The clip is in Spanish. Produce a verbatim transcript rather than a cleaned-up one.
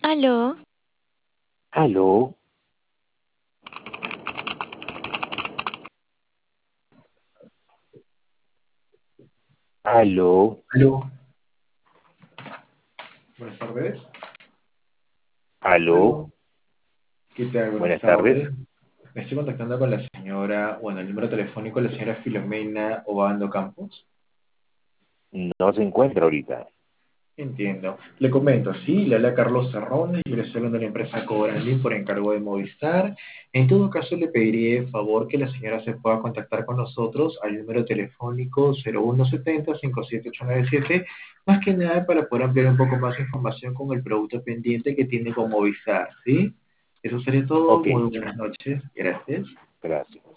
Aló, Aló, aló, Aló, buenas tardes. aló, Aló, ¿qué tal? Buenas buenas tardes. tardes. Me estoy contactando con la señora, bueno, el número telefónico de la señora Filomena Obando Campos. No se encuentra ahorita. Entiendo. Le comento, sí, le habla Carlos Cerrone, yo le estoy hablando de la empresa Cobrandín por encargo de Movistar. En todo caso, le pediría el favor que la señora se pueda contactar con nosotros al número telefónico cero uno setenta, cincuenta y siete ocho noventa y siete, más que nada para poder ampliar un poco más de información con el producto pendiente que tiene con Movistar, ¿sí? Eso sería todo. Ok, Muy buenas noches. Gracias. gracias.